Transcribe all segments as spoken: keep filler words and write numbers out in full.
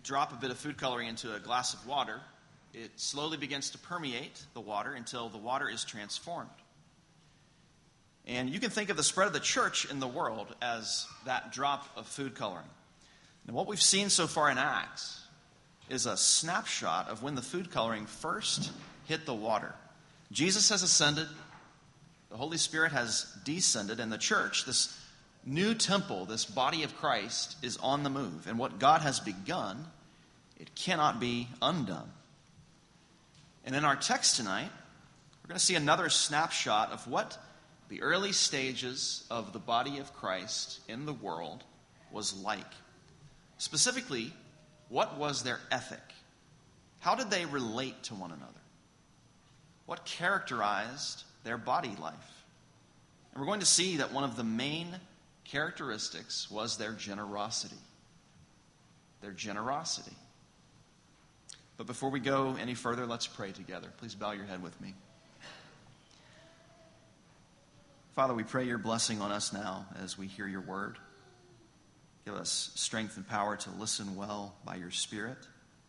drop a bit of food coloring into a glass of water, it slowly begins to permeate the water until the water is transformed. And you can think of the spread of the church in the world as that drop of food coloring. And what we've seen so far in Acts is a snapshot of when the food coloring first hit the water. Jesus has ascended, the Holy Spirit has descended, and the church, this new temple, this body of Christ, is on the move. And what God has begun, it cannot be undone. And in our text tonight, we're going to see another snapshot of what the early stages of the body of Christ in the world was like. Specifically, what was their ethic? How did they relate to one another? What characterized their body life? And we're going to see that one of the main characteristics was their generosity. Their generosity. But before we go any further, let's pray together. Please bow your head with me. Father, we pray your blessing on us now as we hear your word. Give us strength and power to listen well by your Spirit.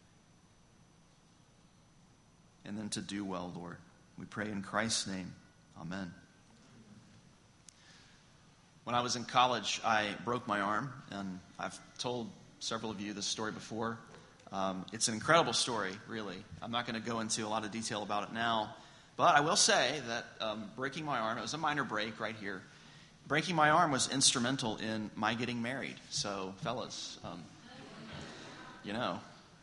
And then to do well, Lord. We pray in Christ's name. Amen. When I was in college, I broke my arm, and I've told several of you this story before. Um, it's an incredible story, really. I'm not going to go into a lot of detail about it now. But I will say that um, breaking my arm, it was a minor break right here. Breaking my arm was instrumental in my getting married. So, fellas, um, you know.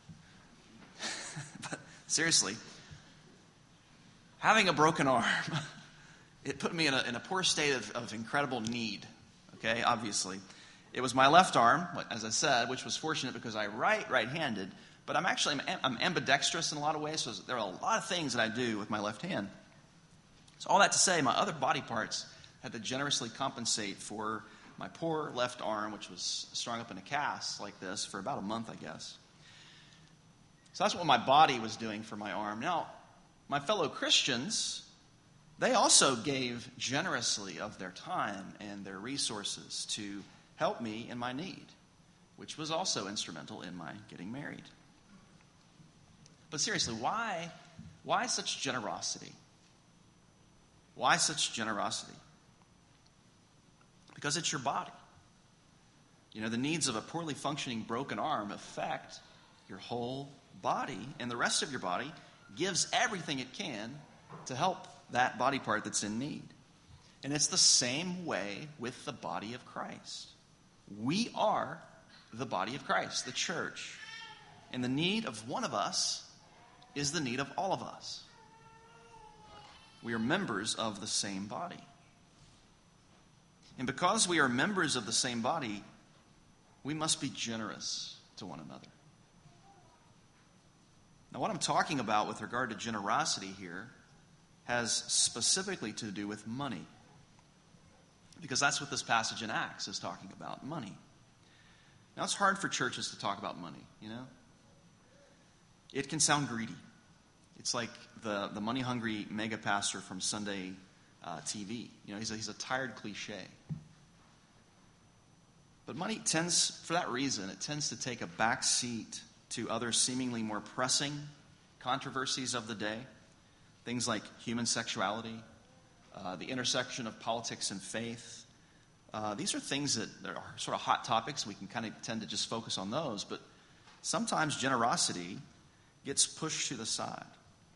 But seriously, having a broken arm, it put me in a, in a poor state of, of incredible need, okay, obviously. It was my left arm, as I said, which was fortunate because I write right-handed. But I'm actually I'm, I'm ambidextrous in a lot of ways, so there are a lot of things that I do with my left hand. So all that to say, my other body parts had to generously compensate for my poor left arm, which was strung up in a cast like this for about a month, I guess. So that's what my body was doing for my arm. Now, my fellow Christians, they also gave generously of their time and their resources to help me in my need, which was also instrumental in my getting married. But seriously, why, why such generosity? Why such generosity? Because it's your body. You know, the needs of a poorly functioning broken arm affect your whole body, and the rest of your body gives everything it can to help that body part that's in need. And it's the same way with the body of Christ. We are the body of Christ, the church. And the need of one of us is the need of all of us. We are members of the same body. And because we are members of the same body, we must be generous to one another. Now, what I'm talking about with regard to generosity here has specifically to do with money. Because that's what this passage in Acts is talking about, money. Now, it's hard for churches to talk about money, you know? It can sound greedy. It's like the, the money-hungry mega pastor from Sunday uh, T V. You know, he's a, he's a tired cliche. But money tends, for that reason, it tends to take a back seat to other seemingly more pressing controversies of the day. Things like human sexuality, uh, the intersection of politics and faith. Uh, these are things that are sort of hot topics. We can kind of tend to just focus on those. But sometimes generosity gets pushed to the side.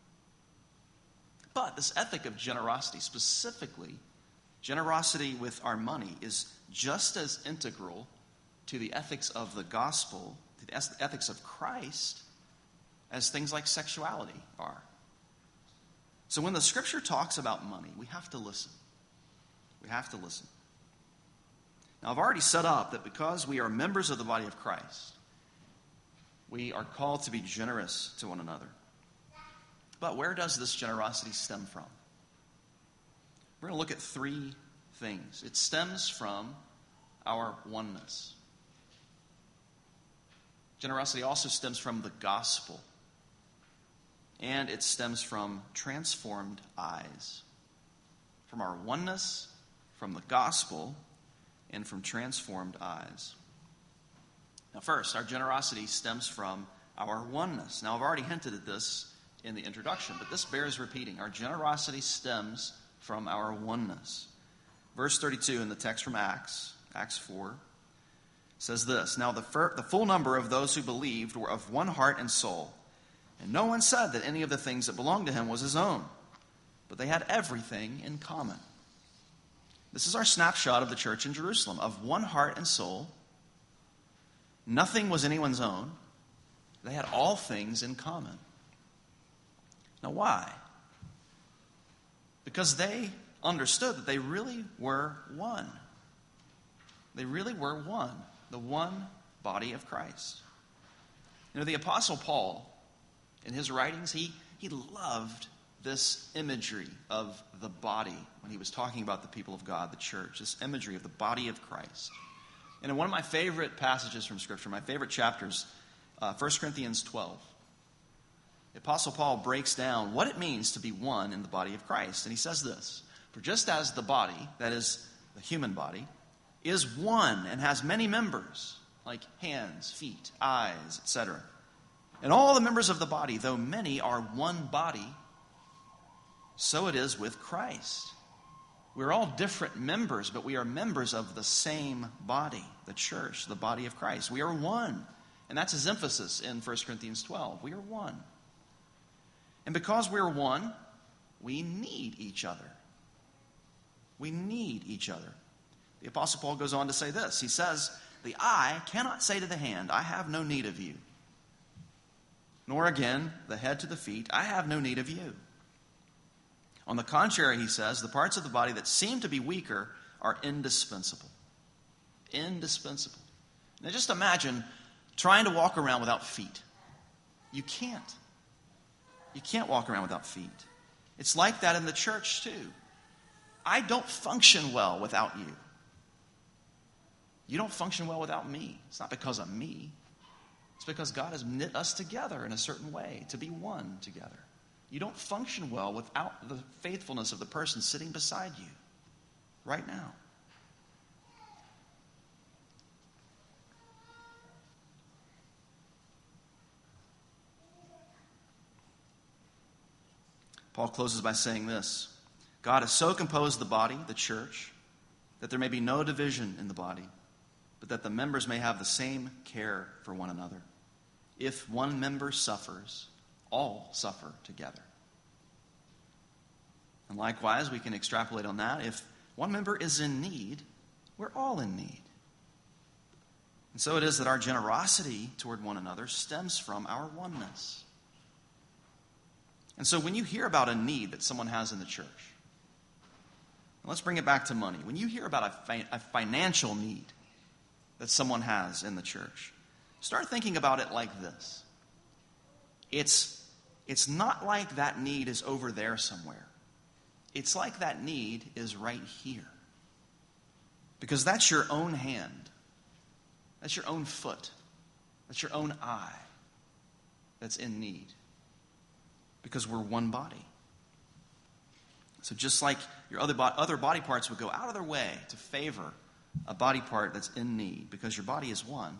But this ethic of generosity, specifically generosity with our money, is just as integral to the ethics of the gospel, to the ethics of Christ, as things like sexuality are. So when the scripture talks about money, we have to listen. We have to listen. Now, I've already set up that because we are members of the body of Christ, we are called to be generous to one another. But where does this generosity stem from? We're going to look at three things. It stems from our oneness. Generosity also stems from the gospel. And it stems from transformed eyes. From our oneness, from the gospel, and from transformed eyes. Now, first, our generosity stems from our oneness. Now, I've already hinted at this in the introduction, but this bears repeating. Our generosity stems from our oneness. Verse thirty-two in the text from Acts, Acts four, says this, Now the, fir- the full number of those who believed were of one heart and soul, and no one said that any of the things that belonged to him was his own, but they had everything in common. This is our snapshot of the church in Jerusalem, of one heart and soul. Nothing was anyone's own. They had all things in common. Now, why? Because they understood that they really were one. They really were one, the one body of Christ. You know, the Apostle Paul, in his writings, he, he loved this imagery of the body when he was talking about the people of God, the church, this imagery of the body of Christ. And in one of my favorite passages from Scripture, my favorite chapters, uh, First Corinthians twelve, the Apostle Paul breaks down what it means to be one in the body of Christ. And he says this, For just as the body, that is the human body, is one and has many members, like hands, feet, eyes, et cetera, and all the members of the body, though many, are one body, so it is with Christ. We're all different members, but we are members of the same body, the church, the body of Christ. We are one. And that's his emphasis in First Corinthians twelve. We are one. And because we're one, we need each other. We need each other. The Apostle Paul goes on to say this. He says, The eye cannot say to the hand, I have no need of you. Nor again, the head to the feet, I have no need of you. On the contrary, he says, the parts of the body that seem to be weaker are indispensable. Indispensable. Now just imagine trying to walk around without feet. You can't. You can't walk around without feet. It's like that in the church too. I don't function well without you. You don't function well without me. It's not because of me. It's because God has knit us together in a certain way to be one together. You don't function well without the faithfulness of the person sitting beside you right now. Paul closes by saying this, God has so composed the body, the church, that there may be no division in the body, but that the members may have the same care for one another. If one member suffers, all suffer together. And likewise, we can extrapolate on that. If one member is in need, we're all in need. And so it is that our generosity toward one another stems from our oneness. And so when you hear about a need that someone has in the church, let's bring it back to money. When you hear about a, fi- a financial need that someone has in the church, start thinking about it like this. It's, it's not like that need is over there somewhere. It's like that need is right here. Because that's your own hand. That's your own foot. That's your own eye that's in need. Because we're one body. So just like your other, bo- other body parts would go out of their way to favor a body part that's in need, because your body is one,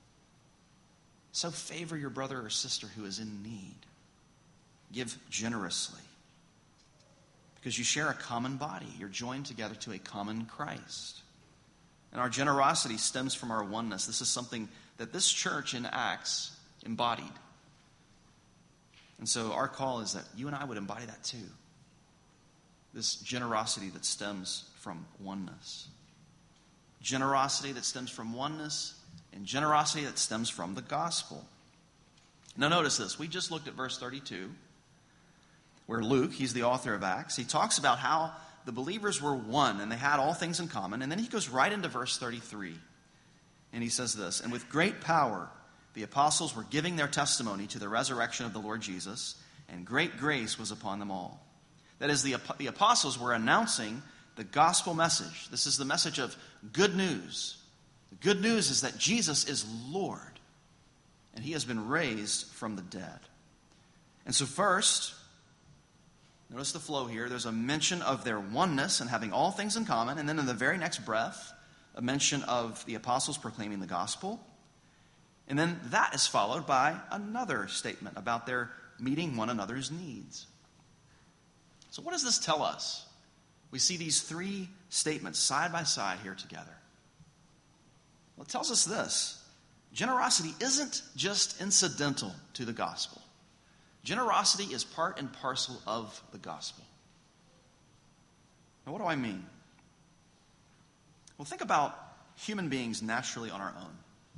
so favor your brother or sister who is in need. Give generously. Because you share a common body. You're joined together to a common Christ. And our generosity stems from our oneness. This is something that this church in Acts embodied. And so our call is that you and I would embody that too. This generosity that stems from oneness. Generosity that stems from oneness, and generosity that stems from the gospel. Now notice this. We just looked at verse thirty-two, where Luke, he's the author of Acts, he talks about how the believers were one and they had all things in common. And then he goes right into verse thirty-three. And he says this, And with great power the apostles were giving their testimony to the resurrection of the Lord Jesus, and great grace was upon them all. That is, the, the apostles were announcing the gospel message. This is the message of good news. The good news is that Jesus is Lord, and he has been raised from the dead. And so first, notice the flow here. There's a mention of their oneness and having all things in common, and then in the very next breath, a mention of the apostles proclaiming the gospel. And then that is followed by another statement about their meeting one another's needs. So what does this tell us? We see these three statements side by side here together. Well, it tells us this. Generosity isn't just incidental to the gospel. Generosity is part and parcel of the gospel. Now, what do I mean? Well, think about human beings naturally on our own.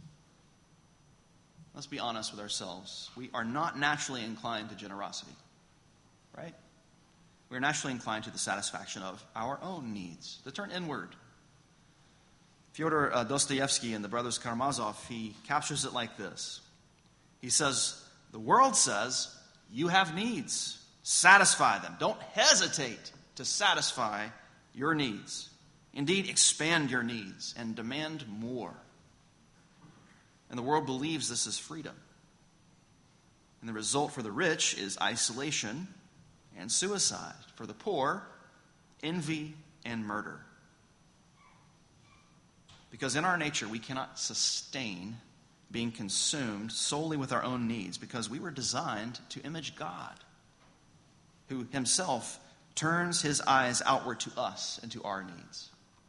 Let's be honest with ourselves. We are not naturally inclined to generosity, right? We are naturally inclined to the satisfaction of our own needs, to turn inward. Fyodor uh, Dostoevsky in The Brothers Karamazov, he captures it like this. He says, the world says, you have needs. Satisfy them. Don't hesitate to satisfy your needs. Indeed, expand your needs and demand more. And the world believes this is freedom. And the result for the rich is isolation and suicide. For the poor, envy and murder. Because in our nature, we cannot sustain being consumed solely with our own needs, because we were designed to image God, who himself turns his eyes outward to us and to our needs.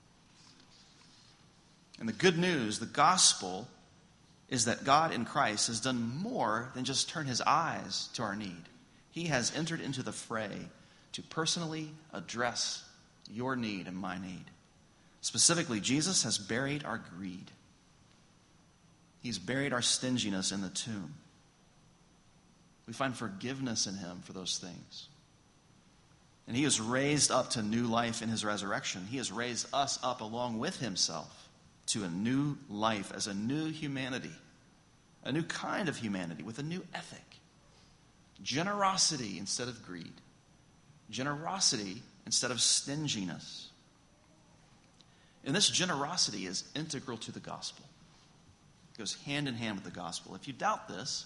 And the good news, the gospel, is that God in Christ has done more than just turn his eyes to our need. He has entered into the fray to personally address your need and my need. Specifically, Jesus has buried our greed. He's buried our stinginess in the tomb. We find forgiveness in him for those things. And he is raised up to new life in his resurrection. He has raised us up along with himself to a new life as a new humanity, a new kind of humanity with a new ethic. Generosity instead of greed. Generosity instead of stinginess. And this generosity is integral to the gospel. It goes hand in hand with the gospel. If you doubt this,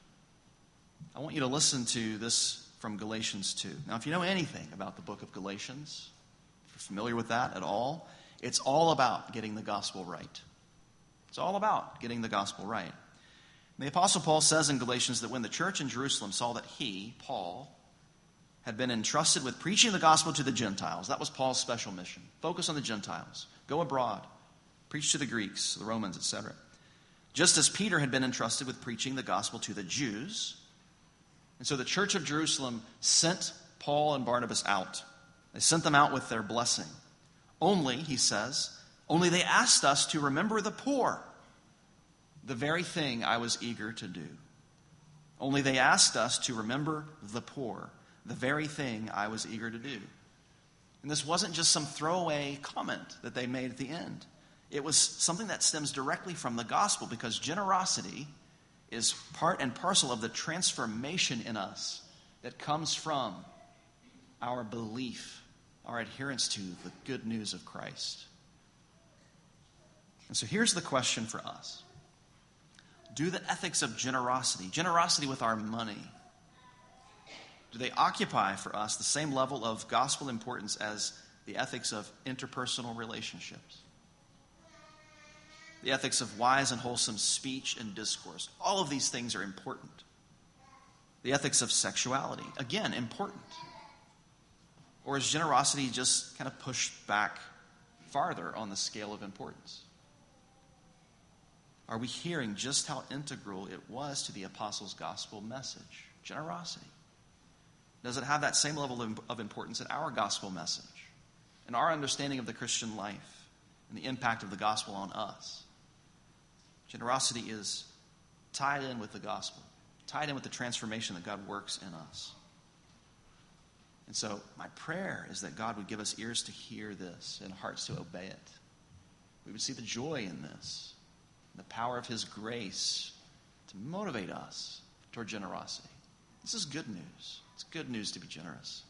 I want you to listen to this from Galatians two. Now, if you know anything about the book of Galatians, if you're familiar with that at all, it's all about getting the gospel right. It's all about getting the gospel right. And the Apostle Paul says in Galatians that when the church in Jerusalem saw that he, Paul, had been entrusted with preaching the gospel to the Gentiles, that was Paul's special mission. Focus on the Gentiles. Go abroad. Preach to the Greeks, the Romans, et cetera. Just as Peter had been entrusted with preaching the gospel to the Jews. And so the church of Jerusalem sent Paul and Barnabas out. They sent them out with their blessing. Only, he says, only they asked us to remember the poor, the very thing I was eager to do. Only they asked us to remember the poor, the very thing I was eager to do. And this wasn't just some throwaway comment that they made at the end. It was something that stems directly from the gospel, because generosity is part and parcel of the transformation in us that comes from our belief, our adherence to the good news of Christ. And so here's the question for us. Do the ethics of generosity, generosity with our money, do they occupy for us the same level of gospel importance as the ethics of interpersonal relationships? The ethics of wise and wholesome speech and discourse. All of these things are important. The ethics of sexuality, again, important. Or is generosity just kind of pushed back farther on the scale of importance? Are we hearing just how integral it was to the apostles' gospel message? Generosity. Does it have that same level of importance in our gospel message, in our understanding of the Christian life, and the impact of the gospel on us? Generosity is tied in with the gospel, tied in with the transformation that God works in us. And so my prayer is that God would give us ears to hear this and hearts to obey it. We would see the joy in this, the power of his grace to motivate us toward generosity. This is good news. It's good news to be generous.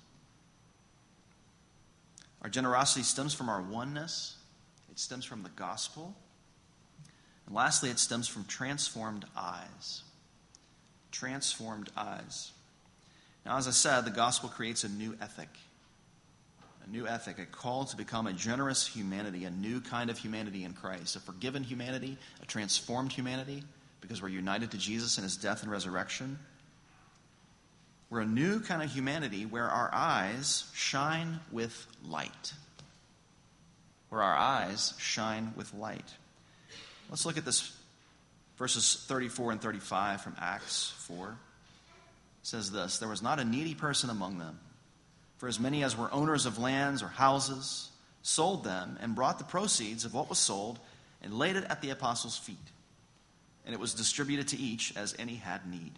Our generosity stems from our oneness. It stems from the gospel. And lastly, it stems from transformed eyes. Transformed eyes. Now, as I said, the gospel creates a new ethic. A new ethic, a call to become a generous humanity, a new kind of humanity in Christ, a forgiven humanity, a transformed humanity, because we're united to Jesus in his death and resurrection. We're a new kind of humanity where our eyes shine with light. Where our eyes shine with light. Let's look at this, verses thirty-four and thirty-five from Acts four. It says this, "There was not a needy person among them, for as many as were owners of lands or houses sold them and brought the proceeds of what was sold and laid it at the apostles' feet. And it was distributed to each as any had need."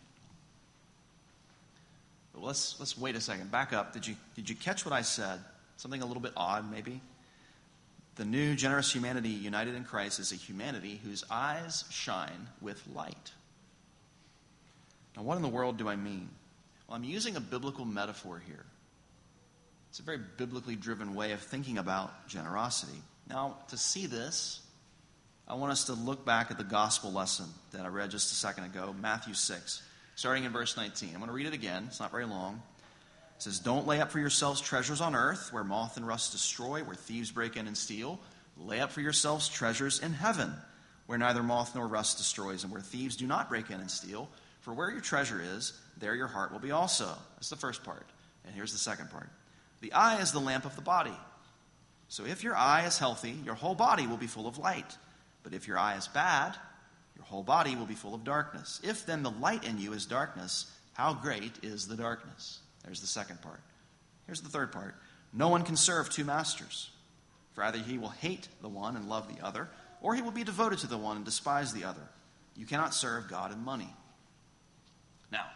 But let's let's wait a second. Back up. Did you did you catch what I said? Something a little bit odd, maybe? The new generous humanity united in Christ is a humanity whose eyes shine with light. Now, what in the world do I mean? Well, I'm using a biblical metaphor here. It's a very biblically driven way of thinking about generosity. Now, to see this, I want us to look back at the gospel lesson that I read just a second ago, Matthew six, starting in verse nineteen. I'm going to read it again. It's not very long. It says, "Don't lay up for yourselves treasures on earth, where moth and rust destroy, where thieves break in and steal. Lay up for yourselves treasures in heaven, where neither moth nor rust destroys, and where thieves do not break in and steal. For where your treasure is, there your heart will be also." That's the first part. And here's the second part. "The eye is the lamp of the body. So if your eye is healthy, your whole body will be full of light. But if your eye is bad, your whole body will be full of darkness. If then the light in you is darkness, how great is the darkness?" There's the second part. Here's the third part. "No one can serve two masters. For either he will hate the one and love the other, or he will be devoted to the one and despise the other. You cannot serve God and money." Now,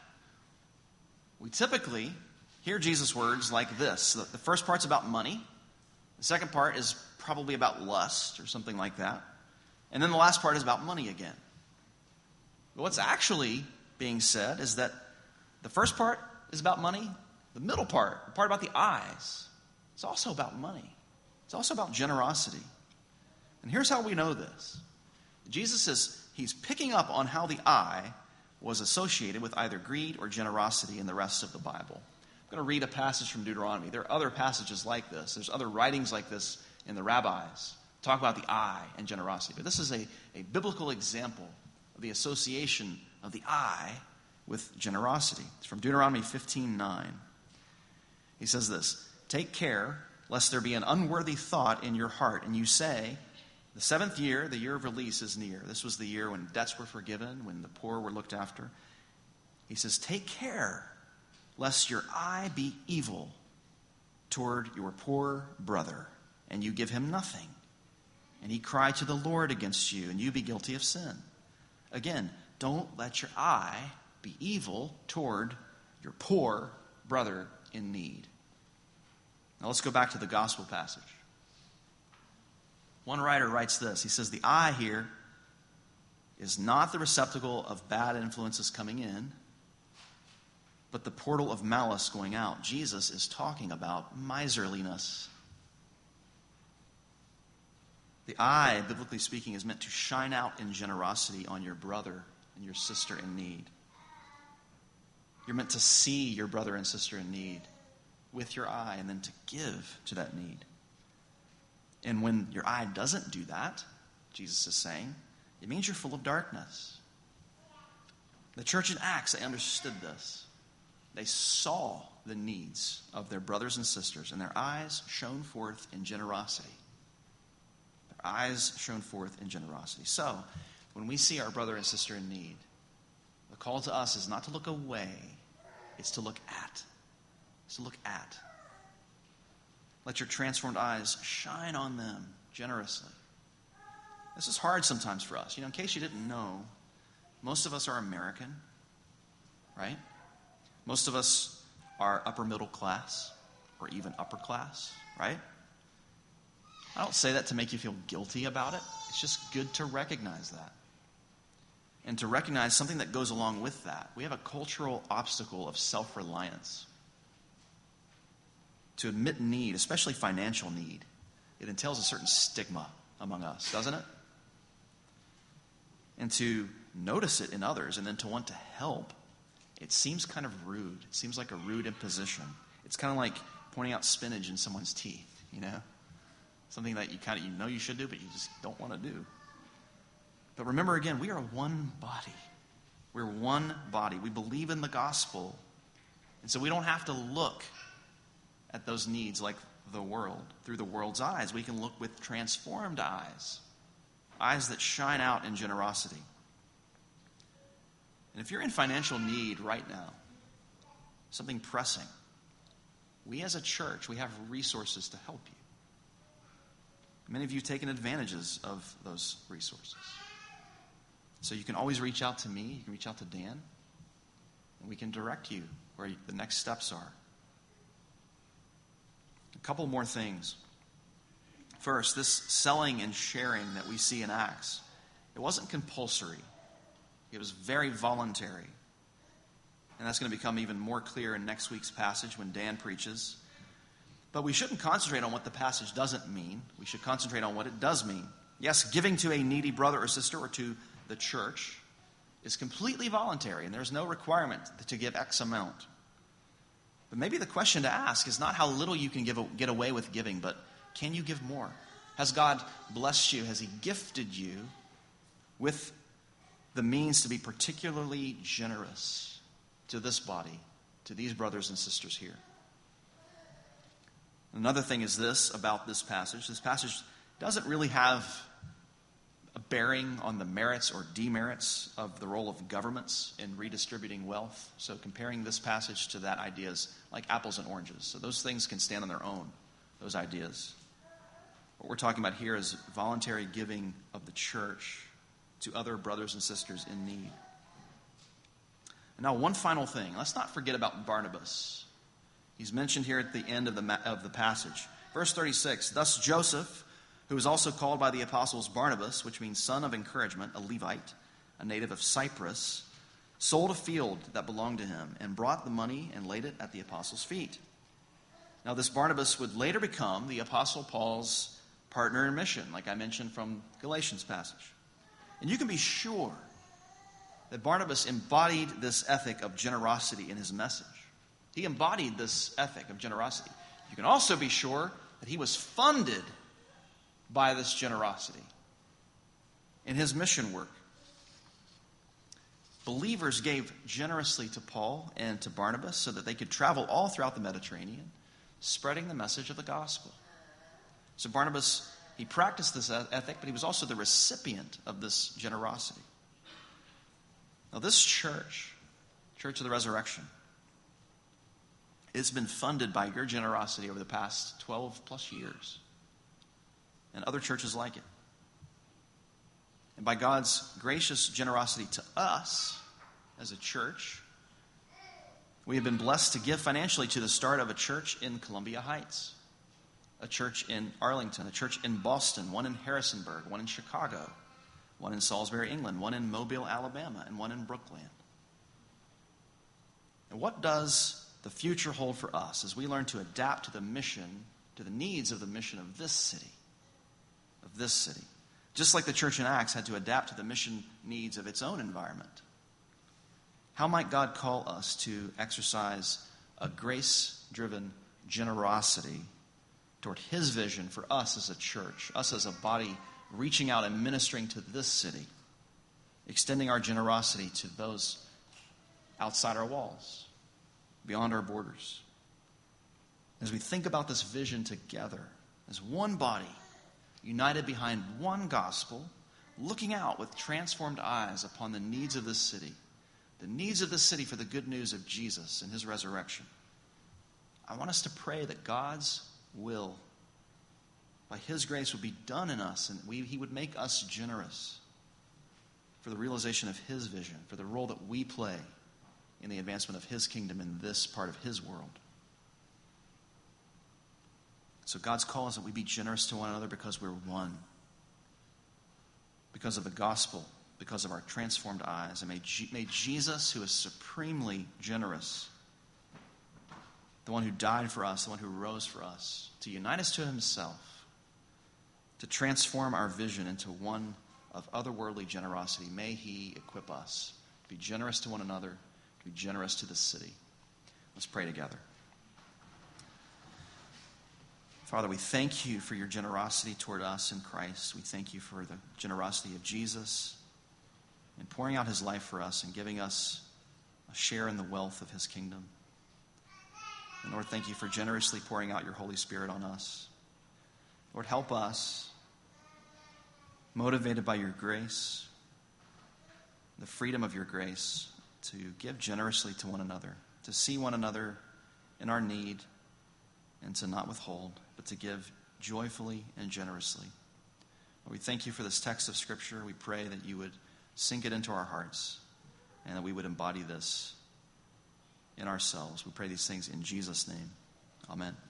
we typically hear Jesus' words like this. The first part's about money. The second part is probably about lust or something like that. And then the last part is about money again. But what's actually being said is that the first part is about money. The middle part, the part about the eyes, it's also about money. It's also about generosity. And here's how we know this. Jesus says he's picking up on how the eye was associated with either greed or generosity in the rest of the Bible. I'm going to read a passage from Deuteronomy. There are other passages like this. There's other writings like this in the rabbis. Talk about the eye and generosity. But this is a, a biblical example of the association of the eye with generosity. It's from Deuteronomy fifteen nine. He says this, "Take care lest there be an unworthy thought in your heart, and you say, the seventh year, the year of release, is near." This was the year when debts were forgiven, when the poor were looked after. He says, "Take care lest your eye be evil toward your poor brother, and you give him nothing, and he cry to the Lord against you, and you be guilty of sin." Again, don't let your eye be evil toward your poor brother in need. Now let's go back to the gospel passage. One writer writes this. He says, "The eye here is not the receptacle of bad influences coming in, but the portal of malice going out." Jesus is talking about miserliness. The eye, biblically speaking, is meant to shine out in generosity on your brother and your sister in need. You're meant to see your brother and sister in need with your eye and then to give to that need. And when your eye doesn't do that, Jesus is saying, it means you're full of darkness. The church in Acts, they understood this. They saw the needs of their brothers and sisters, and their eyes shone forth in generosity. Their eyes shone forth in generosity. So, when we see our brother and sister in need, the call to us is not to look away, it's to look at. It's to look at. Let your transformed eyes shine on them generously. This is hard sometimes for us. You know, in case you didn't know, most of us are American, right? Most of us are upper middle class or even upper class, right? I don't say that to make you feel guilty about it. It's just good to recognize that. And to recognize something that goes along with that. We have a cultural obstacle of self-reliance. To admit need, especially financial need, it entails a certain stigma among us, doesn't it? And to notice it in others and then to want to help, it seems kind of rude. It seems like a rude imposition. It's kind of like pointing out spinach in someone's teeth, you know? Something that you kind of you know you should do, but you just don't want to do. But remember again, we are one body. We're one body. We believe in the gospel. And so we don't have to look at those needs like the world, through the world's eyes. We can look with transformed eyes, eyes that shine out in generosity. And if you're in financial need right now, something pressing, we as a church, we have resources to help you. Many of you have taken advantages of those resources. So you can always reach out to me, you can reach out to Dan, and we can direct you where the next steps are. A couple more things. First, this selling and sharing that we see in Acts, it wasn't compulsory. It was very voluntary. And that's going to become even more clear in next week's passage when Dan preaches. But we shouldn't concentrate on what the passage doesn't mean. We should concentrate on what it does mean. Yes, giving to a needy brother or sister or to the church is completely voluntary, and there's no requirement to give X amount. But maybe the question to ask is not how little you can give, get away with giving, but can you give more? Has God blessed you? Has He gifted you with the means to be particularly generous to this body, to these brothers and sisters here? Another thing is this about this passage. This passage doesn't really have a bearing on the merits or demerits of the role of governments in redistributing wealth. So comparing this passage to that idea is like apples and oranges. So those things can stand on their own, those ideas. What we're talking about here is voluntary giving of the church to other brothers and sisters in need. And now one final thing. Let's not forget about Barnabas. He's mentioned here at the end of the, ma- of the passage. Verse thirty-six, thus Joseph, who was also called by the apostles Barnabas, which means son of encouragement, a Levite, a native of Cyprus, sold a field that belonged to him and brought the money and laid it at the apostles' feet. Now this Barnabas would later become the apostle Paul's partner in mission, like I mentioned from Galatians passage. And you can be sure that Barnabas embodied this ethic of generosity in his message. He embodied this ethic of generosity. You can also be sure that he was funded by this generosity in his mission work. Believers gave generously to Paul and to Barnabas so that they could travel all throughout the Mediterranean, spreading the message of the gospel. So Barnabas, he practiced this ethic, but he was also the recipient of this generosity. Now this church, Church of the Resurrection, it's been funded by your generosity over the past twelve plus years. And other churches like it. And by God's gracious generosity to us as a church, we have been blessed to give financially to the start of a church in Columbia Heights, a church in Arlington, a church in Boston, one in Harrisonburg, one in Chicago, one in Salisbury, England, one in Mobile, Alabama, and one in Brookland. And what does the future hold for us as we learn to adapt to the mission, to the needs of the mission of this city? Of this city. Just like the church in Acts had to adapt to the mission needs of its own environment. How might God call us to exercise a grace-driven generosity toward His vision for us as a church, us as a body reaching out and ministering to this city, extending our generosity to those outside our walls, beyond our borders? As we think about this vision together as one body, united behind one gospel, looking out with transformed eyes upon the needs of this city, the needs of this city for the good news of Jesus and His resurrection. I want us to pray that God's will, by His grace, would be done in us, and we, He would make us generous for the realization of His vision, for the role that we play in the advancement of His kingdom in this part of His world. So God's call is that we be generous to one another because we're one. Because of the gospel, because of our transformed eyes. And may, G- may Jesus, who is supremely generous, the one who died for us, the one who rose for us, to unite us to Himself, to transform our vision into one of otherworldly generosity. May He equip us to be generous to one another, to be generous to this city. Let's pray together. Father, we thank You for Your generosity toward us in Christ. We thank You for the generosity of Jesus, in pouring out his life for us and giving us a share in the wealth of his kingdom. And Lord, thank you for generously pouring out your Holy Spirit on us. Lord, help us, motivated by your grace, the freedom of your grace, to give generously to one another, to see one another in our need, and to not withhold, but to give joyfully and generously. Lord, we thank you for this text of Scripture. We pray that you would sink it into our hearts and that we would embody this in ourselves. We pray these things in Jesus' name. Amen.